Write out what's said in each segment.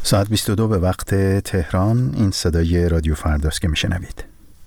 ساعت 22 به وقت تهران. این صدای رادیو فرداست که میشنوید.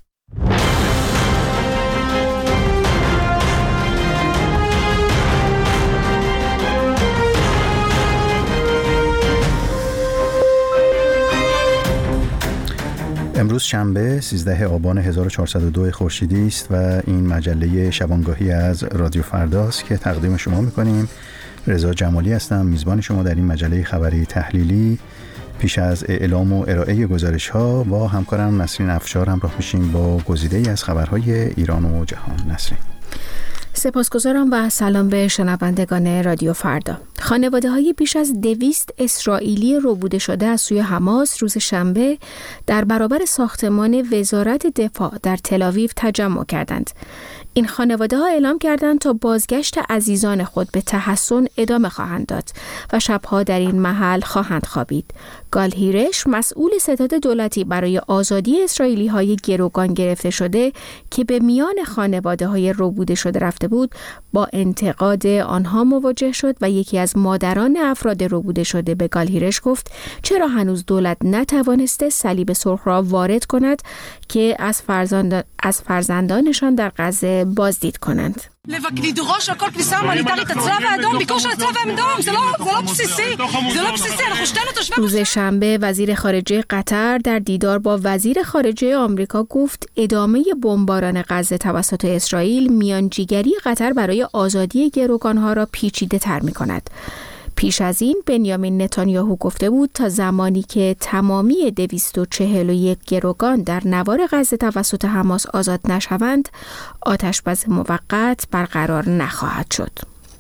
امروز شنبه 13 آبان 1402 خورشیدی است و این مجله شبانگاهی از رادیو فرداست که تقدیم شما میکنیم. رضا جمالی هستم، میزبان شما در این مجله خبری تحلیلی. پیش از اعلام و ارائه گزارش‌ها با همکارم نسرین افشار همراه میشیم با گزیده‌ای از خبرهای ایران و جهان. نسرین. سپاسگزارم و سلام به شنوندگان رادیو فردا. خانواده‌های بیش از 200 اسرائیلی ربوده شده از سوی حماس روز شنبه در برابر ساختمان وزارت دفاع در تل‌آویو تجمع کردند. این خانواده‌ها اعلام کردند تا بازگشت عزیزان خود به تحسن ادامه خواهند داد و شبها در این محل خواهند خوابید. گال هیرش، مسئول ستاد دولتی برای آزادی اسرائیلی‌های گروگان گرفته شده که به میان خانواده‌های ربوده شده رفته بود، با انتقاد آنها مواجه شد و یکی از مادران افراد ربوده شده به گال هیرش گفت چرا هنوز دولت نتوانسته صلیب سرخ را وارد کند که از فرزندانشان در غزه بازدید کنند. לדרוש על כל כניסה הומניטרית הצלב האדום, ביקור של הצלב האדום, זה לא בסיסי, זה לא בסיסי, אנחנו שתינו תושבי. روز شنبه وزیر خارجه قطر در دیدار با وزیر خارجه آمریکا گفت ادامه بمباران غزه توسط اسرائیل میانجیگری قطر برای آزادی گروگانها را پیچیده تر می کند. پیش از این بنیامین نتانیاهو گفته بود تا زمانی که تمامی 241 گروگان در نوار غزه توسط حماس آزاد نشوند، آتشبس موقت برقرار نخواهد شد.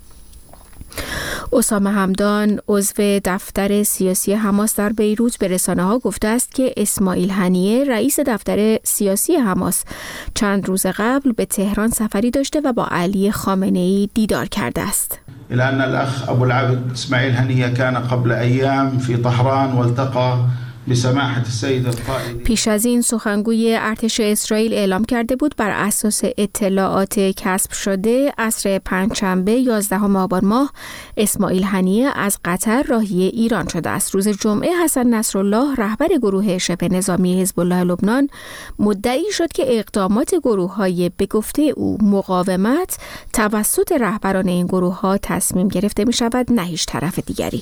اسامه همدان، عضو دفتر سیاسی حماس در بیروت، به رسانه‌ها گفته است که اسماعیل هنیه، رئیس دفتر سیاسی حماس، چند روز قبل به تهران سفری داشته و با علی خامنه‌ای دیدار کرده است. إلى أن الأخ أبو العبد إسماعيل هنية كان قبل أيام في طهران والتقى بسماحة السيد القائد. پیش از این سخنگوی ارتش اسرائیل اعلام کرده بود بر اساس اطلاعات کسب شده عصر پنجشنبه 11 آبان ماه اسماعیل هنیه از قطر راهی ایران شده است. روز جمعه حسن نصرالله، رهبر گروه شبه نظامی حزب الله لبنان، مدعی شد که اقدامات گروه‌های به گفته او مقاومت توسط رهبران این گروه‌ها تصمیم گرفته می‌شود، نه هیچ طرف دیگری.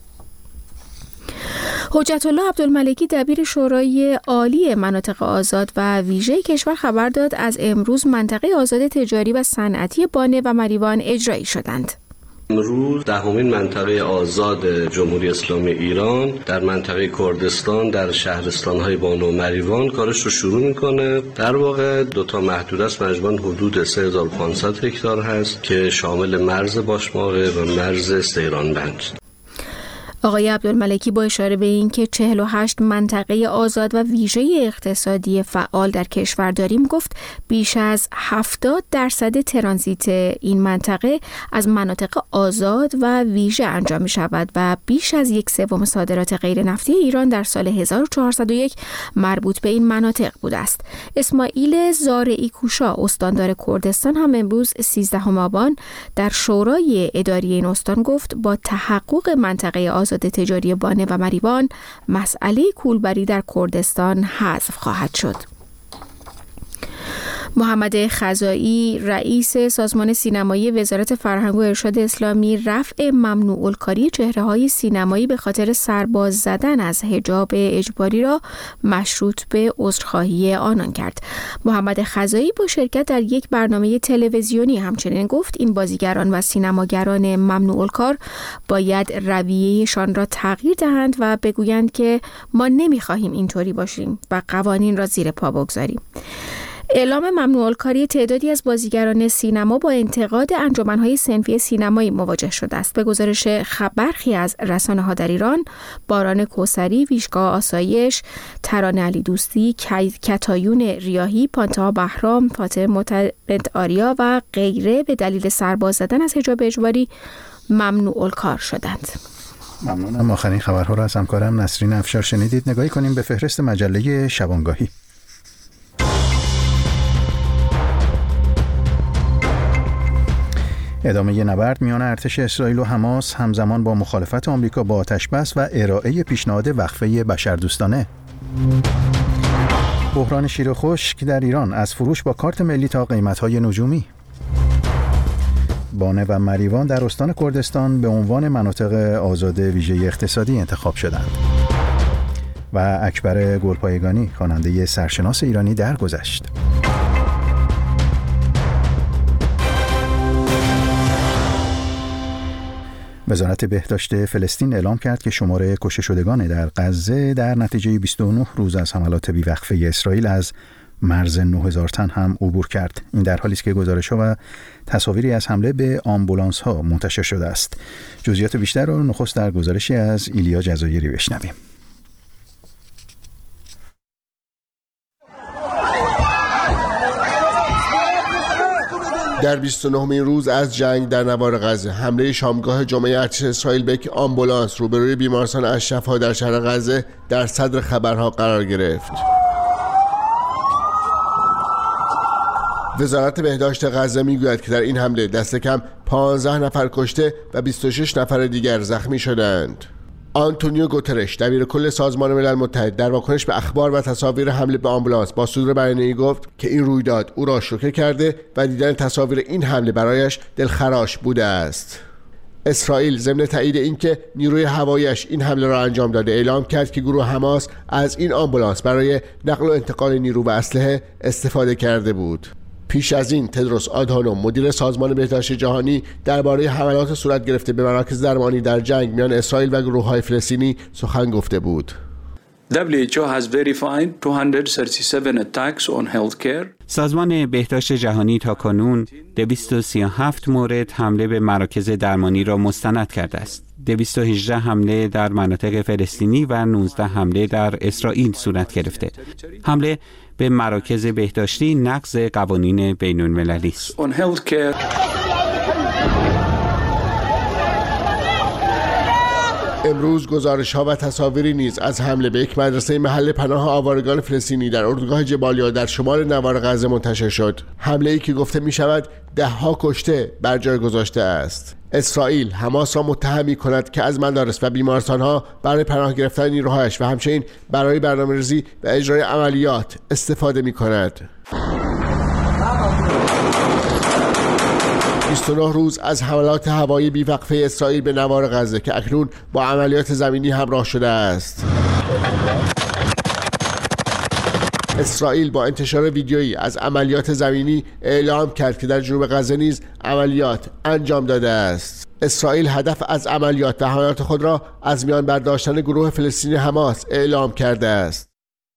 حجت الله عبدالملکی، دبیر شورای عالی مناطق آزاد و ویژه کشور، خبر داد از امروز منطقه آزاد تجاری و صنعتی بانه و مریوان اجرایی شدند. امروز 10مین منطقه آزاد جمهوری اسلامی ایران در منطقه کردستان در شهرستان‌های بانو و مریوان کارش رو شروع میکنه. در واقع 2 محدوده است، مجموعاً حدود 3500 هکتار هست که شامل مرز باشماقه و مرز سیرانبند. آقای عبدالملکی با اشاره به این که 48 منطقه آزاد و ویژه اقتصادی فعال در کشور داریم گفت بیش از 70% ترانزیت این منطقه از مناطق آزاد و ویژه انجام می شود و بیش از 1/3 صادرات غیر نفتی ایران در سال 1401 مربوط به این مناطق بوده است. اسماعیل زارعی کوشا، استاندار کردستان، هم امروز 13 آبان در شورای اداری این استان گفت با تحقق منطقه آزاد تجاری بانه و مریوان مسئله کولبری در کردستان حذف خواهد شد. محمد خزائی، رئیس سازمان سینمایی وزارت فرهنگ و ارشاد اسلامی، رفع ممنوع الکاری چهره‌های سینمایی به خاطر سرباز زدن از حجاب اجباری را مشروط به عذرخواهی آنان کرد. محمد خزائی با شرکت در یک برنامه تلویزیونی همچنین گفت این بازیگران و سینماگران ممنوع الکار باید رویه‌شان را تغییر دهند و بگویند که ما نمی‌خواهیم اینطوری باشیم و قوانین را زیر پا بگذاریم. اعلام ممنوع الکاری تعدادی از بازیگران سینما با انتقاد انجمن‌های صنفی سینمایی مواجه شده است. به گزارش برخی از رسانه‌ها در ایران، باران کوثری، ویژگاه آسایش، ترانه علی دوستی، کتایون ریاحی، پانتا بهرام، فاطمه معتمد آریا و غیره به دلیل سرباز زدن از حجاب اجباری ممنوع الکار شدند. ممنونم. آخرین خبرها را از همکارم نسرین افشار شنیدید. نگاهی کنیم به فهرست مجله شبانگاهی. ادامه نبرد میان ارتش اسرائیل و حماس همزمان با مخالفت آمریکا با آتش‌بس و ارائه پیشنهاد وقفه بشردوستانه. بحران شیر خشک در ایران، از فروش با کارت ملی تا قیمت‌های نجومی. بانه و مریوان در استان کردستان به عنوان مناطق آزاد ویژه اقتصادی انتخاب شدند. و اکبر گلپایگانی، خواننده سرشناس ایرانی، درگذشت. وزارت بهداشت فلسطین اعلام کرد که شماره کشته شدگان در غزه در نتیجه 29 روز از حملات بی‌وقفه اسرائیل از مرز 9000 تن هم عبور کرد. این در حالی است که گزارش‌ها و تصاویری از حمله به آمبولانس‌ها منتشر شده است. جزئیات بیشتر را نخست در گزارشی از ایلیا جزایری بشنویم. در 29مین روز از جنگ در نوار غزه، حمله شامگاه جمعه ارتش اسرائیل به یک آمبولانس روبروی بیمارستان اشرفا در شهر غزه در صدر خبرها قرار گرفت. وزارت بهداشت غزه میگوید که در این حمله دست کم 15 نفر کشته و 26 نفر دیگر زخمی شدند. آنتونیو گوترش، دبیر کل سازمان ملل متحد، در واکنش به اخبار و تصاویر حمله به آمبولانس با صدور بیانیه‌ای گفت که این رویداد او را شوکه کرده و دیدن تصاویر این حمله برایش دلخراش بوده است. اسرائیل ضمن تایید اینکه نیروی هواییش این حمله را انجام داده، اعلام کرد که گروه حماس از این آمبولانس برای نقل و انتقال نیرو و اسلحه استفاده کرده بود. پیش از این تدروس آدهانوم، مدیر سازمان بهداشت جهانی، درباره حملات صورت گرفته به مراکز درمانی در جنگ میان اسرائیل و گروه‌های فلسطینی سخن گفته بود. WHO has verified 237 attacks on healthcare. سازمان بهداشت جهانی تاکنون 237 مورد حمله به مراکز درمانی را مستند کرده است. 218 حمله در مناطق فلسطینی و 19 حمله در اسرائیل صورت گرفته. حمله به مراکز بهداشتی نقض قوانین بین‌المللی است. امروز گزارش‌ها و تصاویری نیز از حمله به یک مدرسه محل پناه آوارگان فلسطینی در اردوگاه جبالیا در شمال نوار غزه منتشر شد. حمله‌ای که گفته می‌شود ده‌ها کشته بر جای گذاشته است. اسرائیل حماس را متهم می‌کند که از مدارس و بیمارستان‌ها برای پناه گرفتن نیروهایش و همچنین برای برنامه‌ریزی و اجرای عملیات استفاده می‌کند. 29 روز از حملات هوایی بی‌وقفه اسرائیل به نوار غزه که اکنون با عملیات زمینی همراه شده است. اسرائیل با انتشار ویدیویی از عملیات زمینی اعلام کرد که در جنوب غزه نیز عملیات انجام داده است. اسرائیل هدف از عملیات و حملات خود را از میان برداشتن گروه فلسطینی حماس اعلام کرده است.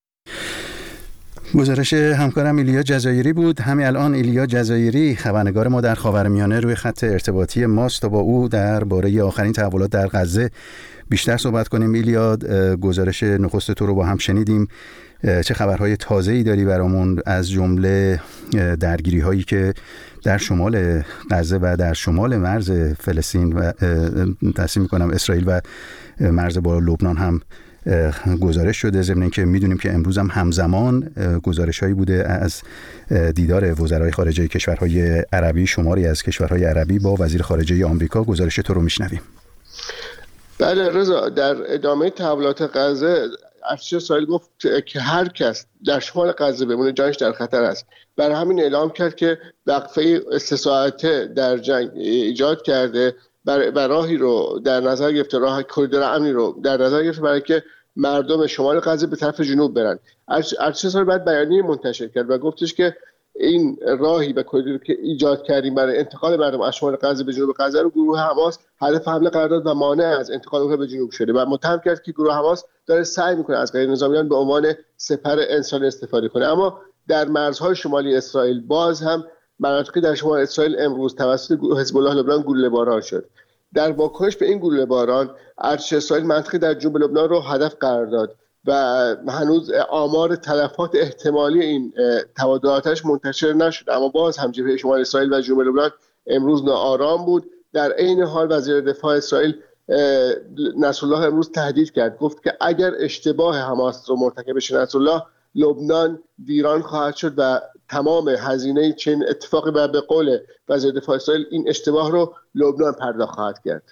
گزارش همکارم ایلیا جزایری بود. همین الان ایلیا جزایری، خبرنگار ما در خاورمیانه، روی خط ارتباطی ماست تا با او درباره آخرین تحولات در غزه بیشتر صحبت کنیم. ایلیا، گزارش نخست تو رو با هم شنیدیم. چه خبرهای تازه‌ای داری برامون، از جمله درگیری هایی که در شمال غزه و در شمال مرز فلسطین و تصمیم می‌کنم اسرائیل و مرز با لبنان هم گزارش شده، ضمن اینکه میدونیم که امروز هم همزمان گزارش‌هایی بوده از دیدار وزرای خارجه کشورهای عربی، شماری از کشورهای عربی با وزیر خارجه آمریکا. گزارش تو رو میشنویم. بله رضا، در ادامه تحولات غزه ارتش اسرائیل گفت که هر کس در شمال غزه بمونه جانش در خطر است. برای همین اعلام کرد که وقفه 3 ساعته در جنگ ایجاد کرده و راهی رو در نظر گرفته، راه کریدور امنی رو در نظر گرفته برای که مردم شمال غزه به طرف جنوب برن. ارتش اسرائیل بعد بیانیه منتشر کرد و گفتش که این راهی و کریدوری که ایجاد کردیم برای انتقال مردم از شمال غزه به جنوب غزه رو گروه حماس هدف حمله قرار داد و مانع از انتقال اونها به جنوب شده و متهم کرد که گروه حماس داره سعی میکنه از غیر نظامیان به عنوان سپر انسانی استفاده کنه. اما در مرزهای شمالی اسرائیل باز هم مناطقی در شمال اسرائیل امروز توسط حزب الله لبنان گلوله‌باران شد. در واکنش به این گلوله‌باران ارتش اسرائیل منطقه در جنوب لبنان رو هدف قرار داد و هنوز آمار تلفات احتمالی این تبادلاتش منتشر نشد، اما باز هم جبهه شمال اسرائیل و جنوب لبنان امروز ناآرام بود. در عین حال وزیر دفاع اسرائیل نصرالله امروز تهدید کرد، گفت که اگر اشتباه حماس رو مرتکب بشه نصرالله لبنان ویران خواهد شد و تمام هزینه چنین اتفاقی به قول وزیر دفاع اسرائیل این اشتباه رو لبنان پرداخت خواهد کرد.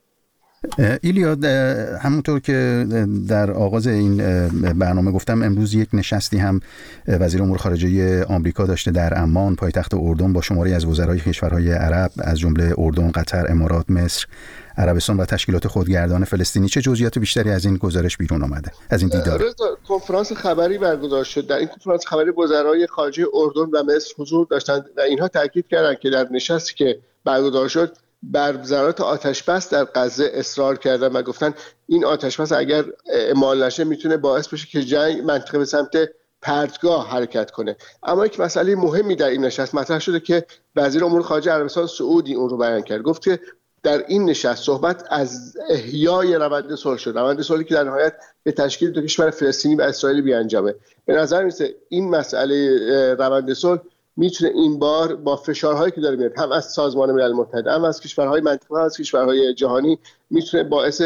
ایلیا، همونطور که در آغاز این برنامه گفتم، امروز یک نشستی هم وزیر امور خارجه آمریکا داشته در عمان پایتخت اردن با شماری از وزرای کشورهای عرب از جمله اردن، قطر، امارات، مصر، عربستان و تشکیلات خودگردان فلسطینی. چه جزئیات بیشتری از این گزارش بیرون آمده، از این دیدار؟ کنفرانس خبری برگزار شد. در این کنفرانس خبری وزرای خارجه اردن و مصر حضور داشتند و اینها تاکید کردند که در نشستی که برگزار شد بر ضرورت آتش‌بس در غزه اصرار کردن و گفتن این آتش‌بس اگر اعمال نشه میتونه باعث بشه که جنگ منطقه به سمت پرتگاه حرکت کنه. اما یک مسئله مهمی در این نشست مطرح شده که وزیر امور خارجه عربستان سعودی اون رو بیان کرد. گفت که در این نشست صحبت از احیای روند صلح شد، روند صلحی که در نهایت به تشکیل دو کشور فلسطینی و اسرائیلی بیانجامه. به نظر میاد این مسئله روند صلح میتونه این بار با فشارهایی که داره میاد هم از سازمان ملل متحد، هم از کشورهای منطقه، هم از کشورهای جهانی، میتونه باعث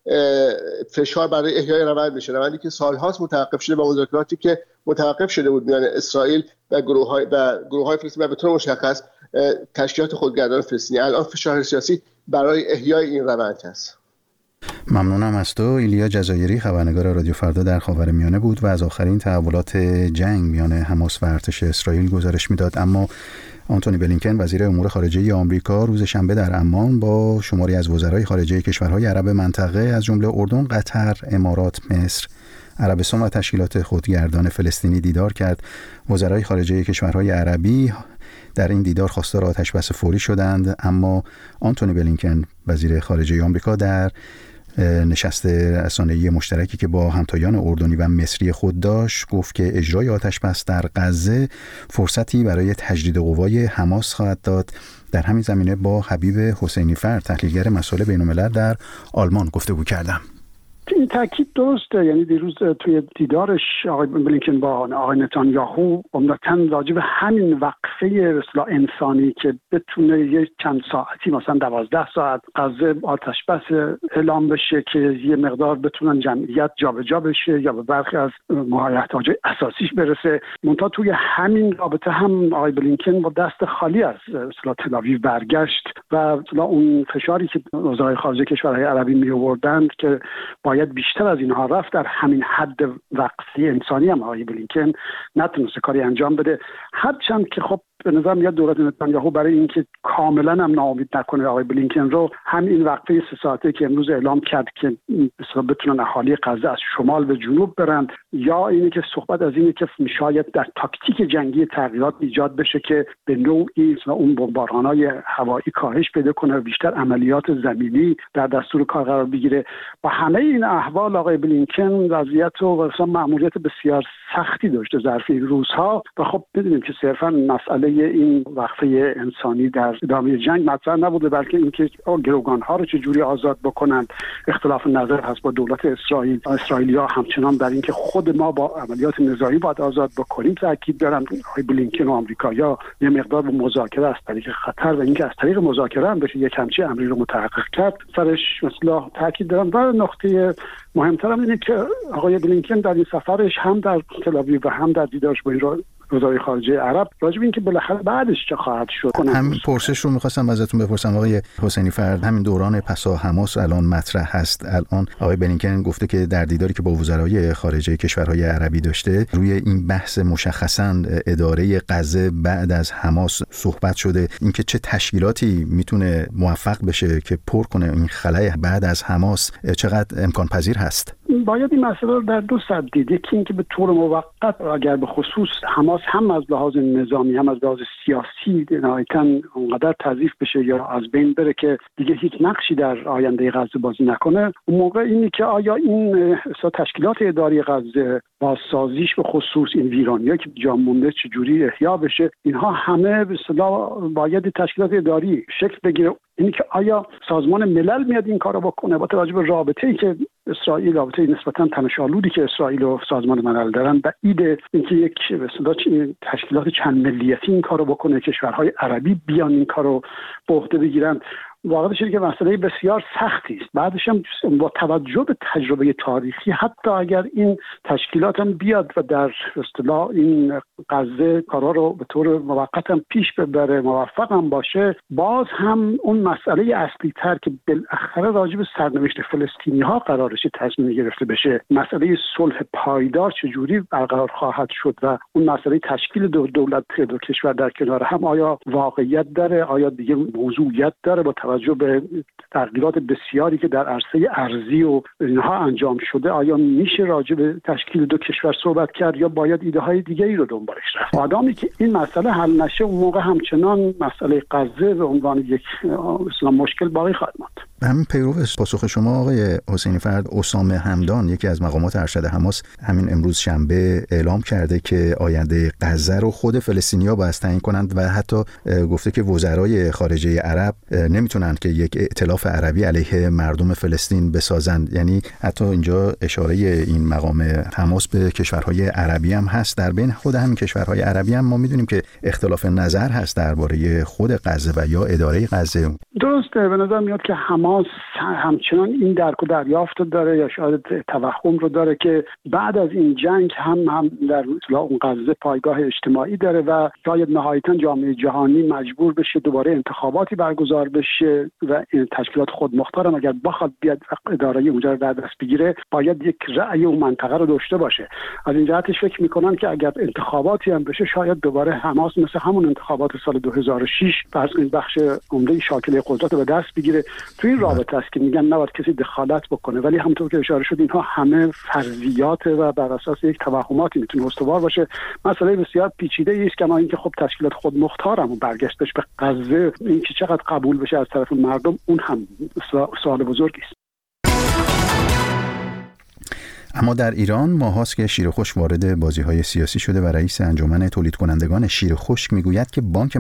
فشار برای احیای روند بشه. روندی که سالهاست متوقف شده با مذاکراتی که متوقف شده بود میان اسرائیل و گروه‌های فلسطینی و به طور مشخص تشکیلات خودگردان فلسطینی. الان فشار سیاسی برای احیای این روند هست. ممنونم از تو. ایلیا جزایری، خبرنگار رادیو فردا در خاورمیانه بود و از آخرین تحولات جنگ میان حماس و ارتش اسرائیل گزارش میداد. اما آنتونی بلینکن، وزیر امور خارجه آمریکا، روز شنبه در عمان با شماری از وزرای خارجه کشورهای عرب منطقه از جمله اردن، قطر، امارات، مصر، عربستان و تشکیلات خودگردان فلسطینی دیدار کرد. وزرای خارجه کشورهای عربی در این دیدار خواستار آتش‌بس فوری شدند، اما آنتونی بلینکن، وزیر خارجه آمریکا، در نشست رسانه‌ای مشترکی که با همتایان اردنی و مصری خود داشت گفت که اجرای آتش‌بس در غزه فرصتی برای تجدید قوای حماس خواهد داد. در همین زمینه با حبیب حسینی فرد، تحلیلگر مسائل بین‌الملل در آلمان، گفتگو کردم. این تاکید درسته. یعنی دیروز توی دیدارش آقای بلینکن با آقای نتانیاهو عمدتاً راجع به همین وقفه اصلاح انسانی که بتونه یک چند ساعتی، مثلا 12 ساعت غزه آتش بس اعلام بشه که یه مقدار بتونن جمعیت جابجا بشه یا به برخی از احتیاجات اساسیش برسه. منتها توی همین رابطه هم آقای بلینکن با دست خالی از اصلاح تل‌آویو برگشت و اصلاح اون فشاری که وزرای خارجه کشورهای عربی می آوردند که باید بیشتر از اینها رفت، در همین حد وقفه انسانی هم آقای بلینکن نتونسته کاری انجام بده. هرچند که خب به نظر میاد دولت نتانیاهو برای اینکه کاملا هم ناامید نکنه آقای بلینکن رو، هم این وقفه 3 ساعته که امروز اعلام کرد که بتونن اهالی غزه از شمال به جنوب برن، یا اینی که صحبت از اینه که شاید در تاکتیک جنگی تغییرات ایجاد بشه که به نوعی اون بمباران‌های هوایی کاهش پیدا کنه و بیشتر عملیات زمینی در دستور کار قرار بگیره. با همه این احوال آقای بلینکن وضعیت رو مثلا مأموریت بسیار سختی داشته ظرف این روزها و خب می‌دونیم که صرفاً مسئله این وقفه انسانی در ادامه جنگ مطرح نبوده، بلکه اینکه گروگان‌ها رو چجوری آزاد بکنند. اختلاف نظر هست با دولت اسرائیل. اسرائیلی‌ها همچنان در اینکه خود ما با عملیات نظامی باید آزاد بکنیم تاکید دارن. آقای بلینکن و آمریکایی‌ها یه مقدار به مذاکره از طریق خطر و اینکه از طریق مذاکره هم بشه یک همچین امری رو متحقق کرد سرش مثلا تاکید دارن. و نقطه مهمتر هم اینه که آقای بلینکن در این سفرش هم در تل‌آویو و هم در دیدارش با این وزرای خارجه عرب راجع به اینکه بالاخره بعدش چه خواهد شد. همین پرسش رو می‌خواستم ازتون بپرسم آقای حسینی فرد. همین دوران پسا حماس الان مطرح هست. الان آقای بلینکن گفته که در دیداری که با وزرای خارجه کشورهای عربی داشته روی این بحث مشخصاً اداره غزه بعد از حماس صحبت شده، اینکه چه تشکیلاتی میتونه موفق بشه که پر کنه این خلأ بعد از حماس، چقدر امکان پذیر هست؟ باید این مسئله رو در دو سطح دید. یکی اینکه به طور موقت اگر به خصوص حماس هم از لحاظ نظامی هم از لحاظ سیاسی نهایتاً اونقدر تضعیف بشه یا از بین بره که دیگه هیچ نقشی در آینده غزه بازی نکنه، اون موقع اینی که آیا این تشکیلات اداری غزه با سازیش به خصوص این ویرانی‌ها که جا مونده چجوری احیا بشه، اینها همه به اصطلاح باید تشکیلات اداری شکل بگیره. اینی که آیا سازمان ملل میاد این کارو بکنه با توجه به رابطه‌ای که اسرائیل، رابطه نسبتاً تنش‌آلودی که اسرائیل و سازمان ملل دارن، بعید اینکه یک به اصطلاح تشکیلات چند ملیتی این کارو بکنه، کشورهای عربی بیان این کارو به عهده بگیرن. واقعا شده که مسئله بسیار سختی است. بعدش هم با توجه به تجربه تاریخی حتی اگر این تشکیلات هم بیاد و در اصطلاح این غزه کارا رو به طور موقت هم پیش ببره، موفق هم باشه، باز هم اون مسئله اصلی تر که بالاخره راجع به سرنوشت فلسطینی ها قرارش تصمیم گرفته بشه، مسئله صلح پایدار چجوری برقرار خواهد شد و اون مسئله تشکیل دو دولت دو کشور در کنار هم آیا واقعیت داره، آیا دیگه موضوعیت داره با توجه به تغییرات بسیاری که در عرصه ارضی و اینها انجام شده، آیا میشه راجع به تشکیل دو کشور صحبت کرد یا باید ایده های دیگری رو دنبالش رفت؟ آدمی که این مسئله حل نشه اون موقع همچنان مسئله غزه به عنوان یک مشکل باقی خواهد ماند. همین پیرو پاسخ شما آقای حسینی فرد، اسامه همدان یکی از مقامات ارشد حماس همین امروز شنبه اعلام کرده که آینده غزه رو خود فلسطینی‌ها باید تعیین کنند و حتی گفته که وزرای خارجه عرب نمیتونن که یک ائتلاف عربی علیه مردم فلسطین بسازند. یعنی حتی اینجا اشاره این مقام حماس به کشورهای عربی هم هست. در بین خود همین کشورهای عربی هم ما میدونیم که اختلاف نظر هست درباره خود غزه و یا اداره غزه. درسته، به نظر میاد که حماس همچنان این درک و دریافت داره یا شاید توهم رو داره که بعد از این جنگ هم در اون غزه پایگاه اجتماعی داره و شاید نهایتاً جامعه جهانی مجبور بشه دوباره انتخاباتی برگزار بشه و این تشکیلات خودمختار هم اگر بخواد بیاد اداره اونجا رو در دست بگیره باید یک رأی اون منطقه رو داشته باشه. از این جهتش فکر میکنن که اگر انتخاباتی هم بشه شاید دوباره حماس مثل همون انتخابات سال 2006 فرض کنید بخش عمده شاکله قدرت رو به دست بگیره. تو این رابطه است که میگن نباید کسی دخالت بکنه، ولی همونطور که اشاره شد اینها همه فرضیات و بر اساس یک توهماتی میتونه استوار باشه. مسئله بسیار پیچیده است که ما اینکه خب تشکیلات خودمختارمون برگشتش به غزه اینکه چقدر قبول بشه از طرف مردم اون هم سوال بزرگی است. اما در ایران ماهاست که شیر خشک وارد بازی‌های سیاسی شده و رئیس انجمن تولید کنندگان شیر خشک میگوید که بانک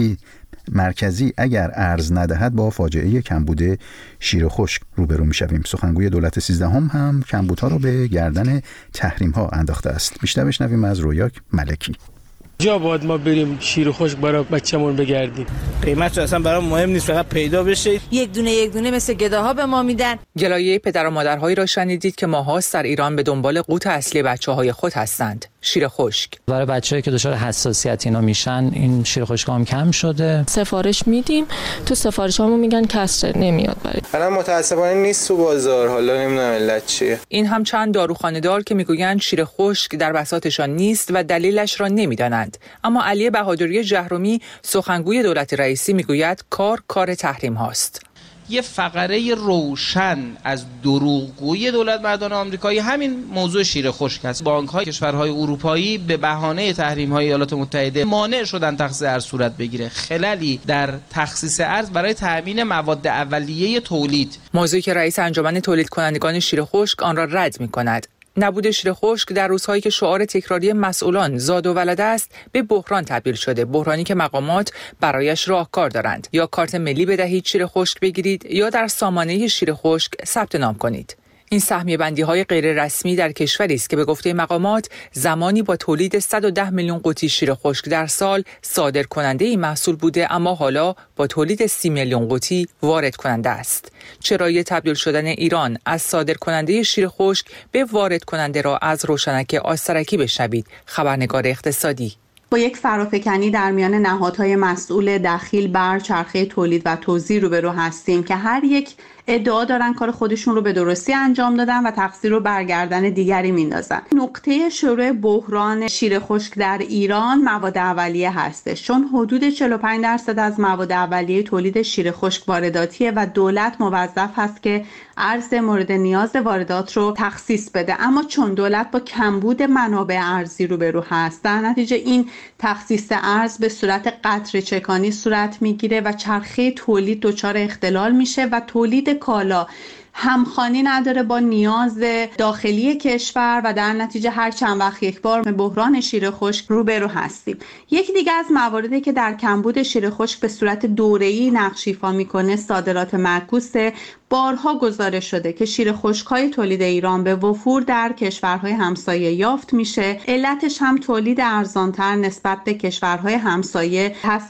مرکزی اگر ارز ندهد با فاجعه کمبود شیر خشک روبرو میشویم. سخنگوی دولت 13 هم کمبودها را به گردن تحریم ها انداخته است. بیشتر بشنویم از رویاک ملکی. جا باید ما بریم شیر خشک برای بچه‌مون بگردیم. قیمت اصلا برام مهم نیست، فقط پیدا بشه. یک دونه مثل گداها به ما میدن. گلایه پدر و مادرهایی را شنیدید که ماهاست در ایران به دنبال قوت اصلی بچه‌های خود هستند. شیر خشک. برای بچه‌ای که دچار حساسیت اینا میشن این شیر خشک هم کم شده. سفارش میدیم، تو سفارشامون میگن کسر نمیاد برای. الان متأسفانه نیست تو بازار، حالا نمیدونم علت چیه. این هم چند داروخانه‌دار که میگویند شیر خشک در بساطشان نیست و دلیلش را نمیدانند. اما علی بهادری جهرومی سخنگوی دولت رئیسی میگوید کار تحریم هاست. یه فقره روشن از دروغگویی دولت مردان آمریکایی همین موضوع شیر خشک است. بانک‌های کشورهای اروپایی به بهانه تحریم‌های ایالات متحده مانع شدن تخصیص ارز صورت بگیره. خللی در تخصیص ارز برای تامین مواد اولیه تولید. موضوعی که رئیس انجمن تولید کنندگان شیر خشک آن را رد می‌کند. نبود شیر خشک در روزهایی که شعار تکراری مسئولان زاد و ولد است به بحران تبدیل شده، بحرانی که مقامات برایش راهکار دارند. یا کارت ملی بدهید شیر خشک بگیرید یا در سامانه شیر خشک ثبت نام کنید. این سهمیه بندی های غیر رسمی در کشوری است که به گفته مقامات زمانی با تولید 110 میلیون قوطی شیر خشک در سال صادر کننده این محصول بوده، اما حالا با تولید 30 میلیون قوطی وارد کننده است. چرایی تبدیل شدن ایران از صادر کننده شیر خشک به وارد کننده را از روشنک آسترکی بشنوید. خبرنگار اقتصادی. با یک فرافکنی در میان نهادهای مسئول دخیل بر چرخه تولید و توزیع روبرو هستیم که هر یک ادعا دارن کار خودشون رو به درستی انجام دادن و تقصیر رو برگردن دیگری میندازن. نقطه شروع بحران شیر خشک در ایران مواد اولیه هستش، چون حدود 45% از مواد اولیه تولید شیر خشک وارداتیه و دولت موظف هست که ارز مورد نیاز واردات رو تخصیص بده. اما چون دولت با کمبود منابع ارزی روبرو هست، در نتیجه این تخصیص ارز به صورت قطره چکانی صورت میگیره و چرخه تولید دچار اختلال میشه و تولید کالا همخوانی نداره با نیاز داخلی کشور و در نتیجه هر چند وقت یک بار به بحران شیر خشک روبرو هستیم. یکی دیگه از مواردی که در کمبود شیر خشک به صورت دوره‌ای نقش ایفا میکنه صادرات معکوسه. بارها گزارش شده که شیر خشک‌های تولید ایران به وفور در کشورهای همسایه یافت میشه. علتش هم تولید ارزانتر نسبت به کشورهای همسایه هستش.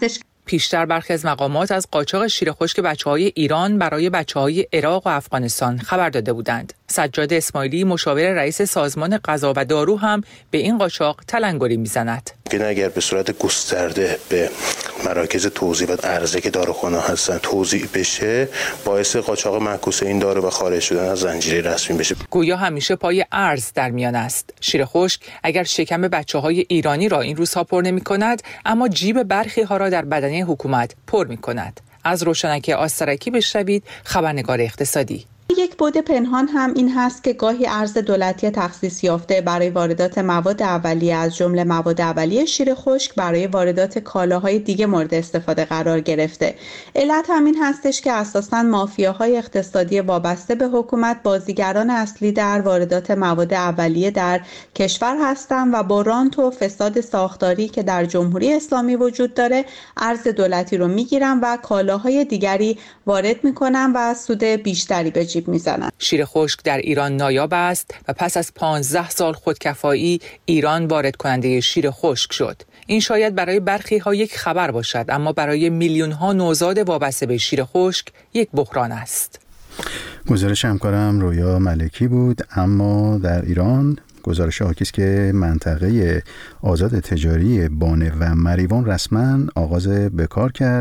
پیشتر برخی از مقامات از قاچاق شیر خشک بچه‌های ایران برای بچه‌های عراق و افغانستان خبر داده بودند. سجاد اسماعیلی مشاور رئیس سازمان غذا و دارو هم به این قاچاق تلنگری میزند. اگر به صورت گسترده به مراکز توزیع و عرضه که داروخانه هستن توزیع بشه، باعث قاچاق معکوس این دارو و خارج شدن از زنجیره رسمی بشه. گویا همیشه پای ارز در میان است. شیر خشک اگر شکم بچه‌های ایرانی را این روزها پر نمی‌کند، اما جیب برخی ها را در بدنه حکومت پر می‌کند. از روشنک آسترکی بشنوید خبرنگار اقتصادی. یک بعد پنهان هم این هست که گاهی ارز دولتی تخصیص یافته برای واردات مواد اولیه از جمله مواد اولیه شیر خشک برای واردات کالاهای دیگه مورد استفاده قرار گرفته. علت همین هستش که اساساً مافیاهای اقتصادی وابسته به حکومت بازیگران اصلی در واردات مواد اولیه در کشور هستند و با رانت و فساد ساختاری که در جمهوری اسلامی وجود داره ارز دولتی رو میگیرن و کالاهای دیگری وارد میکنن و سود بیشتری به جیب میزنن. شیر خشک در ایران نایاب است و پس از 15 سال خودکفایی ایران وارد کننده شیر خشک شد. این شاید برای برخی ها یک خبر باشد، اما برای میلیون ها نوزاد وابسته به شیر خشک یک بحران است. گزارش همکارم رویا ملکی بود. اما در ایران گزارش حاکی است که منطقه آزاد تجاری بانه و مریوان رسما آغاز به کار کرد.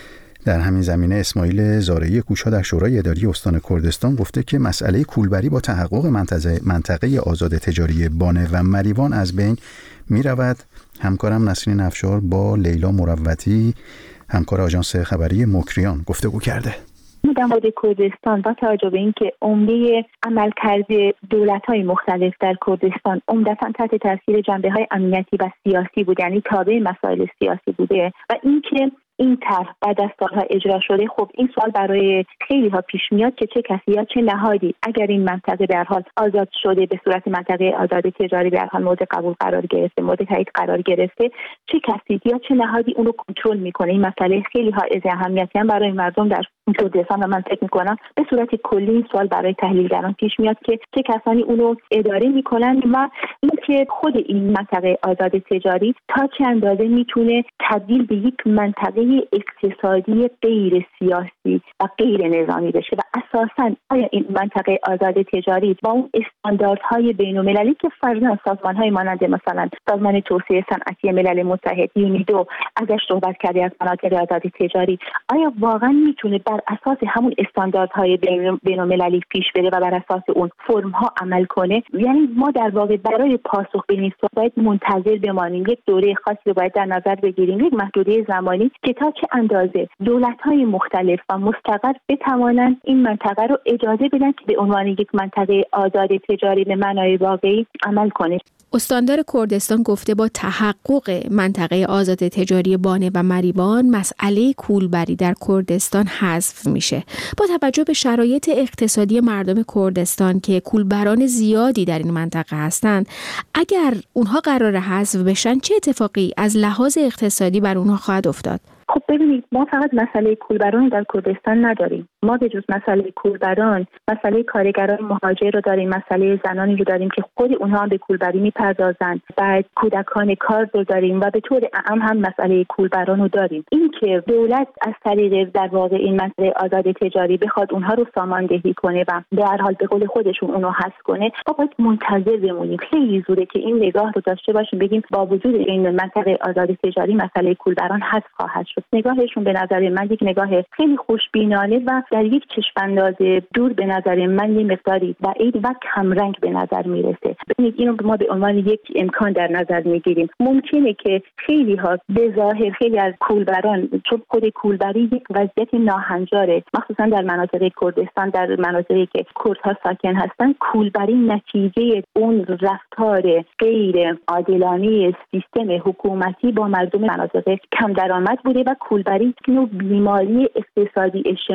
در همین زمینه اسماعیل زارعی کوشا در شورای اداری استان کردستان گفته که مسئله کولبری با تحقق منطقه آزاد تجاری بانه و مریوان از بین می رود. همکارم نسرین افشار با لیلا مروتی همکار آژانس خبری مکریان گفتگو کرده. در مورد کردستان با توجه به اینکه عمده عملکرد دولت‌های مختلف در کردستان عمدتاً تحت تاثیر جنبه‌های امنیتی و سیاسی بود، یعنی تابع مسائل سیاسی بوده و اینکه این طرح بعد از سالها اجرا شده، خب این سوال برای خیلی ها پیش میاد که چه کسی یا چه نهادی اگر این منطقه به هر حال آزاد شده به صورت منطقه آزاد تجاری به هر حال مورد قبول قرار گرفته، مورد تایید قرار گرفته، چه کسی یا چه نهادی اون رو کنترل میکنه. این مسئله خیلی ها از اهمیتی هم برای مردم در کردستان و من فکر میکنم به صورت کلی این سوال برای تحلیلگران پیش میاد که چه کسانی اون رو اداره میکنن و اینکه خود این منطقه آزاد تجاری تا چه اندازه میتونه تبدیل به یک منطقه اقتصادی غیر سیاسی و غیر نظامی بشه و اساساً آیا این منطقه آزاد تجاری با اون استانداردهای بین‌المللی که فرضاً سازمان‌های مانند مثلا سازمان توسعه صنعتی ملل متحد یونیدو ازش صحبت کرده از مناطق آزاد تجاری، آیا واقعاً میتونه بر اساس همون استانداردهای بین‌المللی پیش بره و بر اساس اون فرم‌ها عمل کنه؟ یعنی ما در واقع برای پاسخ به این سوال باید منتظر بمانیم، یک دوره خاصی رو باید در نظر بگیریم، یک محدوده زمانی که تا چه اندازه دولت‌های مختلف و مستقر بتوانند این منطقه رو اجازه بدن که به عنوان یک منطقه آزاد تجاری به معنای واقعی عمل کنه. استاندار کردستان گفته با تحقق منطقه آزاد تجاری بانه و مریوان مسئله کولبری در کردستان حذف میشه. با توجه به شرایط اقتصادی مردم کردستان که کولبران زیادی در این منطقه هستند، اگر اونها قرار حذف بشن چه اتفاقی از لحاظ اقتصادی بر اونها خواهد افتاد؟ خب ببینید، ما فقط مسئله کولبران در کردستان نداریم. ما به جز مسئله کولبران مسئله کارگران مهاجر رو داریم، مسئله زنانی رو داریم که خود اونها هم به کولبری میپردازند، بعد کودکان کار رو داریم و به طور عام هم مسئله کولبران رو داریم. این که دولت از طریق در واقع این مسئله آزاد تجاری بخواد اونها رو ساماندهی کنه و به هر حال به قول خودشون اونو حذف کنه، ما باید منتظر بمونیم. خیلی زوده که این نگاه رو داشته باشیم بگیم با وجود این منطقه آزاد تجاری مسئله کولبران حذف خواهد شد. نگاهشون به نظر من یک نگاه خیلی خوشبینانه و در یک چشم‌انداز دور به نظر من یه مقداری بعید و کمرنگ به نظر میرسه. ببینید، اینو ما به عنوان یک امکان در نظر میگیریم. ممکنه که خیلی ها به ظاهر خیلی از کولبران، چون خود کولبری یک وضعیت ناهنجاره، مخصوصا در مناطق کردستان، در مناطقی که کردها ساکن هستن، کولبری نتیجه اون رفتار غیر عادلانه سیستم حکومتی با مردم مناطق کم درآمد بوده و کولبری نوع بیماری اقتصادی اجتماعی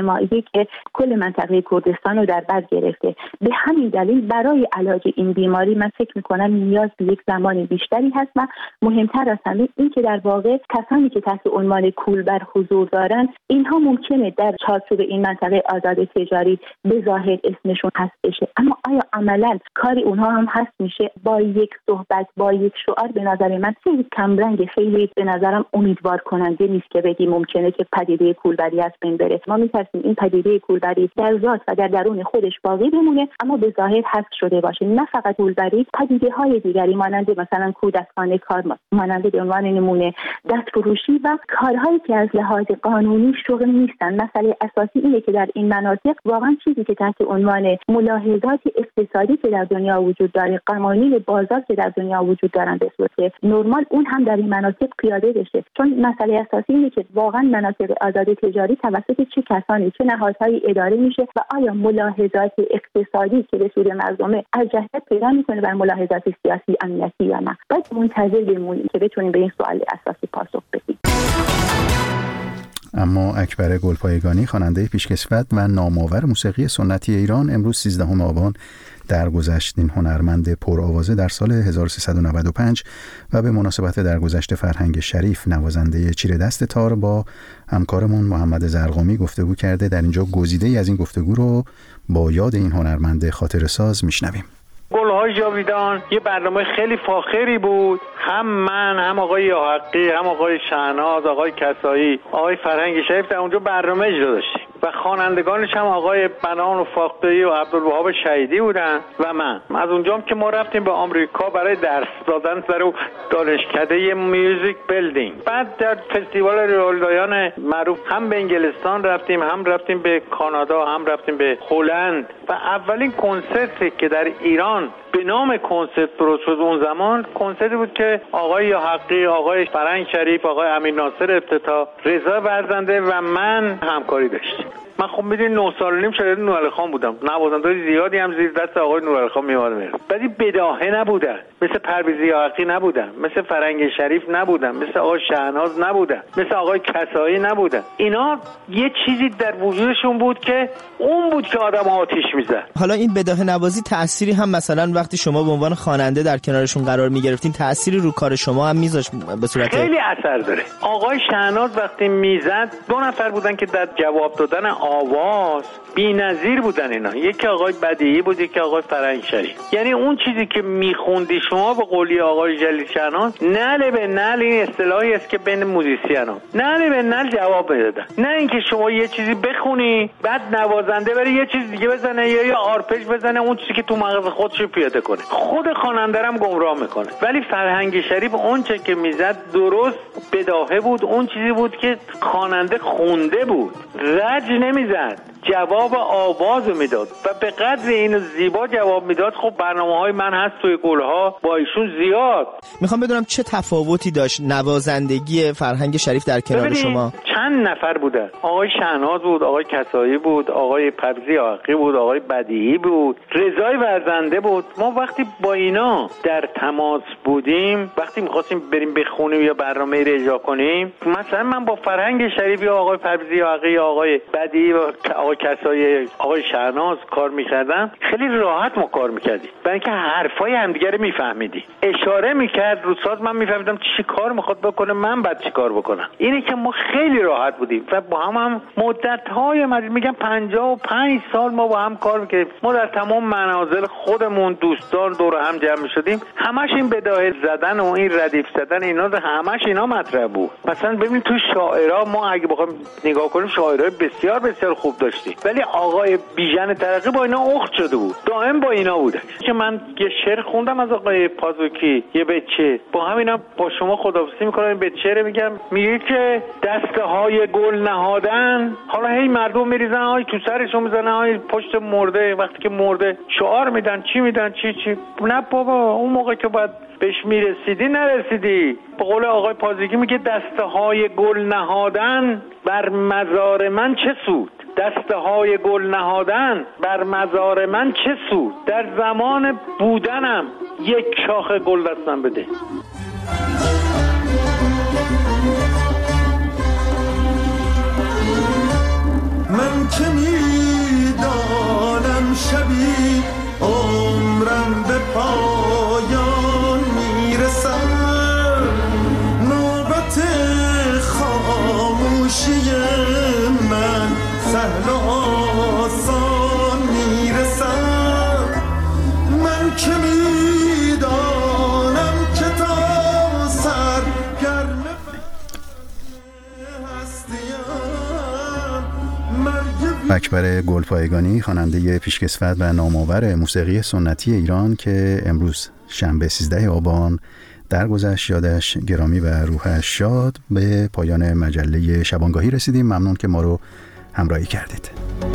که کل منطقه کردستان رو در بر گرفته. به همین دلیل برای علاج این بیماری من فکر میکنم نیاز به یک زمان بیشتری هست و مهمتر از همه این که در واقع کسانی که تحت عنوان کولبر حضور دارن اینها ممکنه در چارچوب این منطقه آزاد تجاری به ظاهر اسمشون هست بشه، اما آیا عملاً کاری اونها هم هست میشه؟ با یک صحبت، با یک شعار به نظر من خیلی کمرنگ، خیلی به نظرم امیدوار کننده نیست که بگی ممکنه که پدیده کولبری از بین بره. ما می‌ترسیم این پدیده کولبری در ذات و در درون خودش باقی بمونه اما به ظاهر حذف شده باشه. نه فقط کولبری، پدیده‌های دیگری مانند مثلا کودکان کار، مانند به عنوان نمونه دستفروشی و کارهایی که از لحاظ قانونی شغل نیستن. مسئله اساسی اینه که در این مناطق واقعا چیزی که تحت عنوان ملاحظات اقتصادی که در دنیا وجود داره، قوانین بازار که در دنیا وجود دارن به صورت نرمال، اون هم در این مناطق پیاده بشه. چون مسئله اساسی اینه که واقعا مناطق آزاد تجاری توسط چه کسانی، چه نهادهایی اداره میشه و آیا ملاحظات اقتصادی که به سود مردمه ارجحیت پیدا میکنه بر ملاحظات سیاسی امنیتی یا نه؟ باید منتظر بمونیم که بتونیم به این سوال اساسی پاسخ بدیم. اما اکبر گلپایگانی، خواننده پیشکسوت و نامآور موسیقی سنتی ایران، امروز 13 آبان درگذشت. این هنرمند پرآوازه در سال 1395 و به مناسبت درگذشت فرهنگ شریف نوازنده چیره دست تار با همکارمون محمد زرقامی گفتگو کرده. در اینجا گزیده‌ای از این گفتگو رو با یاد این هنرمند خاطره ساز میشنویم. گل‌های جاویدان یه برنامه خیلی فاخری بود. هم من، هم آقای یاحقی، هم آقای شهناز، آقای کسایی، آقای فرهنگ شریف در اونجا برنامه اجرا داشتیم و خوانندگانش هم آقای بنان و فاخته‌ای و عبدالوهاب شهیدی بودن و من. از اونجا هم که ما رفتیم به آمریکا برای درس دادن در دانشکده میوزیک بیلدینگ. بعد در فستیوال رئالدایان معروف هم به انگلستان رفتیم، هم رفتیم به کانادا، هم رفتیم به هلند و اولین کنسرتی که در ایران به نام کنسرت درست شد اون زمان کنسرتی بود که آقای یاحقی، آقای فرهنگ شریف، آقای امیر ناصر افتتاح، رضا ورزنده و من همکاری داشتیم. من خب میدونی 9 سال و نیم شاگرد نورعلی خان بودم. نوازنده‌های زیادی هم زیر دست آقای نورعلی خان میومد میره. ولی بداهه نبودن. مثل پرویز یاحقی نبودن، مثل فرهنگ شریف نبودن، مثل آقای شهناز نبودن، مثل آقای کسایی نبودن. اینا یه چیزی در وجودشون بود که اون بود که آدم آتیش میزد. حالا این بداهه نوازی تأثیری هم مثلا وقتی شما به عنوان خواننده در کنارشون قرار میگرفتین تأثیری رو کار شما هم میذاشت به صورت خیلی اثر داره. آقای شهناز وقتی میزد 2 نفر بودن که در جواب دادن آواز بی‌نظیر بودن. اینا یکی آقای بدیعی بود، یکی آقای فرهنگ شریف. یعنی اون چیزی که میخوندی شما به قولی آقای جلیل شهناز نعل به نعل، این اصطلاحی است که بین موزیسینا نعل به نعل جواب میدادن. نه اینکه شما یه چیزی بخونی بعد نوازنده بره یه چیز دیگه بزنه یا یه آرپش بزنه اون چیزی که تو مغز خودش پیاده کنه، خود خواننده هم گمراه میکنه. ولی فرهنگ شریف اون چه که میزد درست بداهه بود، اون چیزی بود که خواننده خونده بود، رج نمیزد، جواب آواز میداد و به قدر اینو زیبا جواب میداد. خب برنامه‌های من هست توی گلها با ایشون زیاد. میخوام بدونم چه تفاوتی داشت نوازندگی فرهنگ شریف در کنار شما؟ چند نفر بودن. آقای شهناز بود، آقای کسایی بود، آقای پرویز یاحقی بود، آقای بدیعی بود، رضای ورزنده بود. ما وقتی با اینا در تماس بودیم، وقتی می‌خواستیم بریم بخونیم یا برنامه رو اجرا کنیم، مثلا من با فرهنگ شریف یا آقای پرویز یاحقی یا آقای بدیعی و آقای کسایی، آقای شهناز کار می‌کردم، خیلی راحت ما کار می‌کردیم. برای اینکه حرفای همدیگه رو می‌فهمیدیم. اشاره می‌کرد رو ساز، من می‌فهمیدم چی کار می‌خواد بکنه، من بعد چی کار بکنم. اینه که ما خیلی راحت بودیم و با هم مدت‌های میگم 55 سال ما با هم کار می‌کردیم. ما در تمام منازل خودمون دوستان دور هم جمع شدیم، همش این بداهه زدن و این ردیف زدن اینا همش اینا مطرح بود. مثلا ببین تو شاعرها ما اگه بخوایم نگاه کنیم شاعرای بسیار بسیار خوب داشتیم، ولی آقای بیژن ترقی با اینا اخت شده بود، دائم با اینا بوده. که من یه شعر خوندم از آقای پازوکی، یه بچه با همینا با شما خداحافظی می‌کنم. این بچه رو میگه که دسته‌های گل نهادن، حالا هی مردم میریزن های تو سرشون میزنن های پشت مرده، وقتی که مرده شعار میدن چی میدن چی نه بابا، اون موقع که باید بهش میرسیدی نرسیدی. به قول آقای پازوکی میگه دسته‌های گل نهادن بر مزار من چه سود، دسته‌های گل نهادن بر مزار من چه سود، در زمان بودنم یک شاخ گل دستم بده. من که میدانم شبی عمرم به پایان میرسم، نوبت خاموشی من سهل و آسان میرسم. من که میدانم که تا سر گرم اکبر گلپایگانی، خواننده پیشکسوت و نامآور موسیقی سنتی ایران که امروز شنبه 13 آبان درگذشت، یادش گرامی و روحش شاد. به پایان مجله شبانگاهی رسیدیم. ممنون که ما رو همراهی کردید.